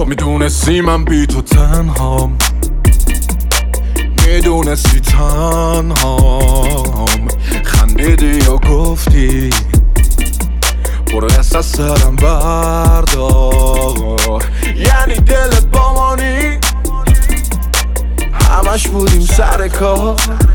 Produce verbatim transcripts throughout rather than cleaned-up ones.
میدونستی من بی تو تنهام، میدونستی تنهام، خندیدی یا گفتی برو دست از سرم بردار. یعنی دلت با مانی همش بودیم سر کار،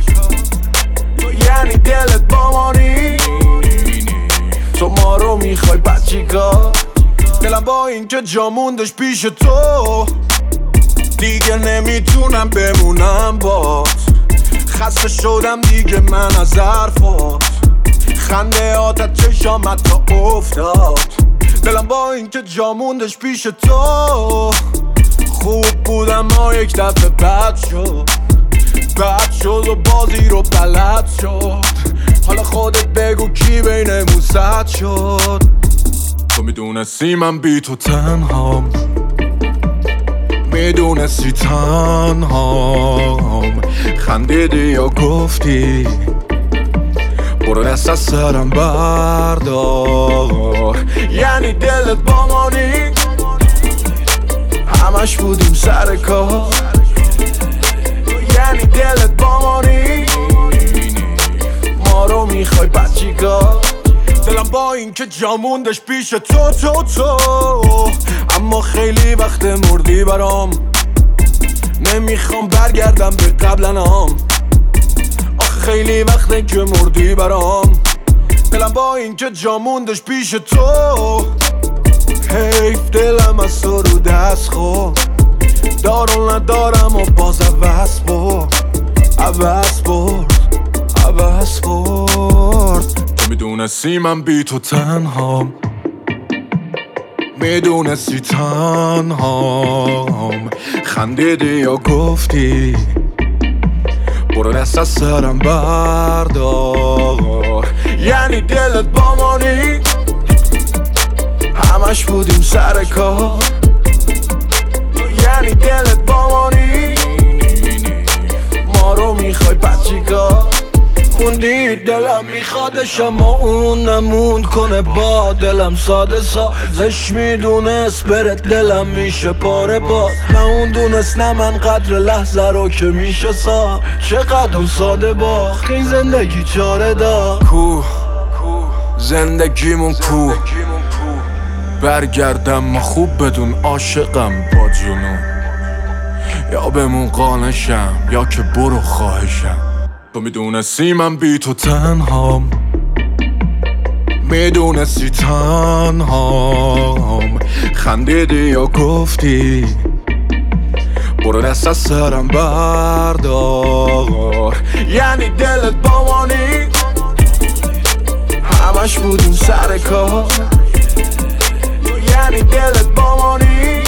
یعنی دلت با مانی تو ما رو میخوای بد چیکار؟ دلم با این که جا موندش پیش تو دیگه نمیتونم بمونم بات، خسته شدم دیگه من از حرفات، خنده آتت چشامت تا افتاد. دلم با این که جا موندش پیش تو خوب بودم ما یک دفعه بد شد، بد شد و بازی رو بلد شد. حالا خودت بگو کی بینمون زد شد؟ تو میدونستی من بی تو تنهام، میدونستی تنهام، خندیدی یا گفتی برو دست از سرم بردار. یعنی دلت با مانی همش بودیم سر کار، یعنی دلت با مانی ما رو میخوای بد چیکار؟ دلم با این که جا موندش پیش تو تو تو اما خیلی وقت مردی برام، نمیخوام برگردم به قبلنام. آخه خیلی وقته که مردی برام، دلم با این که جا موندش پیش تو حیف دلم از تو رو دست خورد، دارو ندارم و باز عوض برد، عوض برد، عوض برد. تو میدونستی من بی تو تنهام، میدونستی تنهام، خندیدی یا گفتی برو دست از سرم بردار. یعنی دلت با مانی همش بودیم سر کار، یعنی دلت با مانی ما رو میخوای بد چیکار؟ خوندی دلم میخوادش اما اون نموند کنه با دلم ساده سازش میدونست برت دلم میشه پاره باز، نه اون دونست نه من قدر لحظه رو که میشه سا چقدر ساده باخت این زندگی چاره دا. کو زندگیمون کو برگردم ما خوب بدون عاشقم با جنون، یا بمون قانشم یا که برو خواهشم. تو میدونستی من بی تو تنهام، میدونستی تنهام، خندیدی یا گفتی برو دست از سرم بردار. یعنی دلت با مانی همش بودیم سر کار، یعنی دلت با مانی